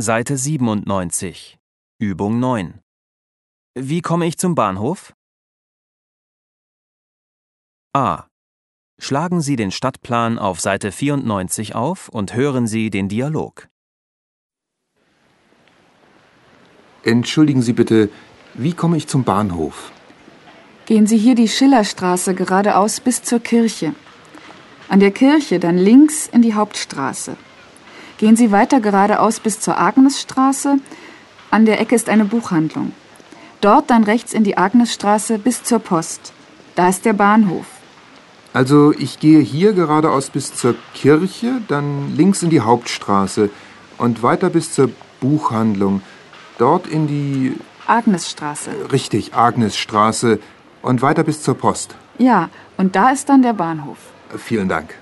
Seite 97, Übung 9. Wie komme ich zum Bahnhof? A. Schlagen Sie den Stadtplan auf Seite 94 auf und hören Sie den Dialog. Entschuldigen Sie bitte, wie komme ich zum Bahnhof? Gehen Sie hier die Schillerstraße geradeaus bis zur Kirche. An der Kirche dann links in die Hauptstraße. Gehen Sie weiter geradeaus bis zur Agnesstraße. An der Ecke ist eine Buchhandlung. Dort dann rechts in die Agnesstraße bis zur Post. Da ist der Bahnhof. Also ich gehe hier geradeaus bis zur Kirche, dann links in die Hauptstraße und weiter bis zur Buchhandlung. Dort in die... Agnesstraße. Richtig, Agnesstraße und weiter bis zur Post. Ja, und da ist dann der Bahnhof. Vielen Dank.